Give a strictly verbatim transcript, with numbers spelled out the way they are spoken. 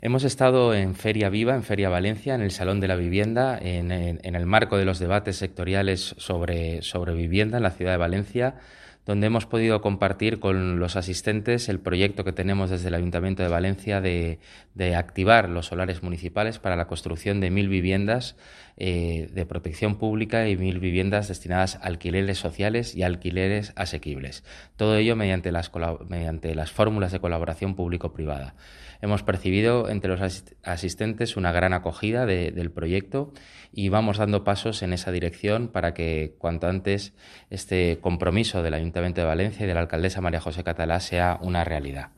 Hemos estado en Feria Viva, en Feria Valencia, en el Salón de la Vivienda, en, en- en el marco de los debates sectoriales sobre, sobre vivienda en la ciudad de Valencia, donde hemos podido compartir con los asistentes el proyecto que tenemos desde el Ayuntamiento de Valencia de, de activar los solares municipales para la construcción de mil viviendas eh, de protección pública y mil viviendas destinadas a alquileres sociales y alquileres asequibles. Todo ello mediante las, mediante las fórmulas de colaboración público-privada. Hemos percibido entre los asistentes una gran acogida de, del proyecto y vamos dando pasos en esa dirección para que cuanto antes este compromiso del Ayuntamiento de Valencia y de la alcaldesa María José Catalá sea una realidad.